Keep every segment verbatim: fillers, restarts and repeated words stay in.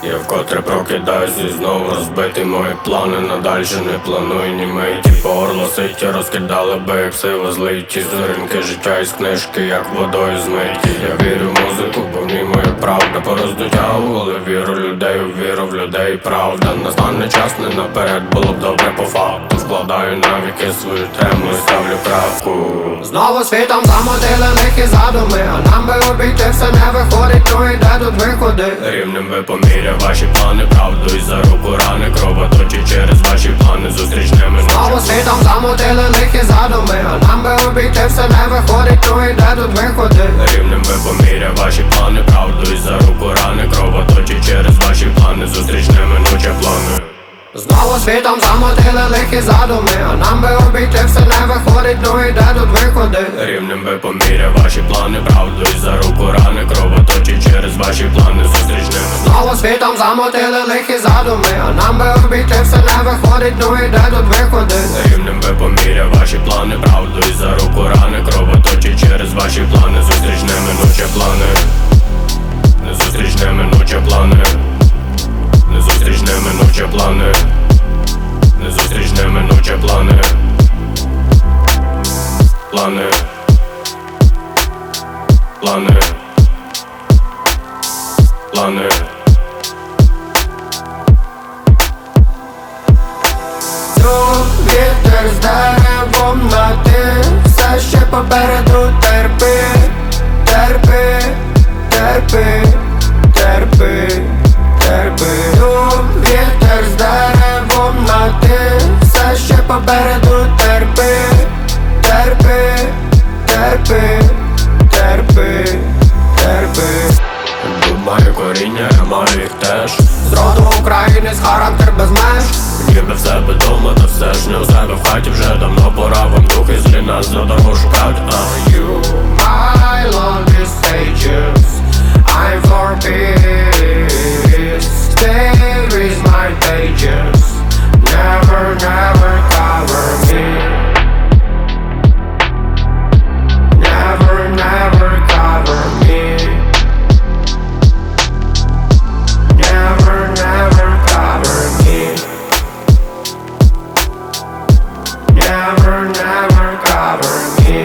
Я вкотре прокидаюсь і знову розбити мої плани. Надальше не планую ні миті. По горло ситі розкидали би як сиво злиті. Зоринки життя із книжки, як водою змиті. Я вірю в музику, бо в ній моя правда. Пороздуття у голові віру людей, у віру в людей, правда. Настане час не наперед, було б добре по факту. Вкладаю навіки свою тему і ставлю крапку. Знову світом замотили лихі задуми, а нам би обійти все не виходить, ну і де тут виходи? Рівнем би поміряв ваші плани, правду і за руку рани. Кровоточить через ваші плани, зустрічними ночами. Знову світом замотили лихі задуми, а нам би обійти все не виходить, ну і де тут виходи? Рівнем би поміряв ваші плани, правду і за руку рани. Кровоточить через ваші плани, зустрічними ночі плани. Знову світом замотили лихі задуми, а нам би обійти все не виходить, ну і де тут виходи? Рівнем би поміряв ваші плани, правду і за руку рани. Кровоточить через ваші плани, зустрічними. Знову світом замотили лихі задуми, а нам би обійти все не виходить, ну і де тут виходи? Рівнем би поміряв ваші плани, правду і за руку рани. Кровоточить через ваші плани, зустрічними ночі плани. Незустрічними ночі плани. Незустрічними ночі плани. Незустрічними ночі плани. Плани. Плани. Плани. Дух, вітер з деревом на ти, все ще попереду терпи, терпи, терпи, терпи, терпи. Дух, вітер з деревом на ти, все ще попереду терпи, терпи, терпи, терпи, терпи. Дуб має коріння, я маю їх теж. З роду українець, характер без меж. Ніби в себе дома, та все ж не у себе в хаті. Вже давно пора вам духи злі нас за дорогу шукать. А You, my longest stages, I'm for peace. Stay with my pages, never, never cover me. Never, never cover me. Never, never cover me. Never, never cover me.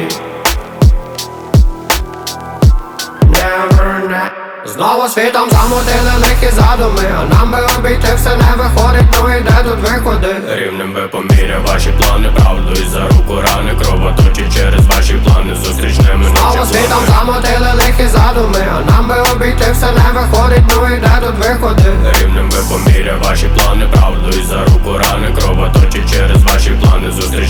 Never, ne- Знову світом замотили лихі задуми, а нам би обійти все не виходить, ну і де тут виходи? рівнем би поміряв ваші плани, правду і за руку рани. Кровоточить через ваші плани, зустрічними ночі Знову світом замотили лихі задуми, а нам би обійти все не виходить, ну і де тут виходи? Рівнем би поміряв ваші плани, правду і за руку рани. Кровоточить через ваші плани, зустрічними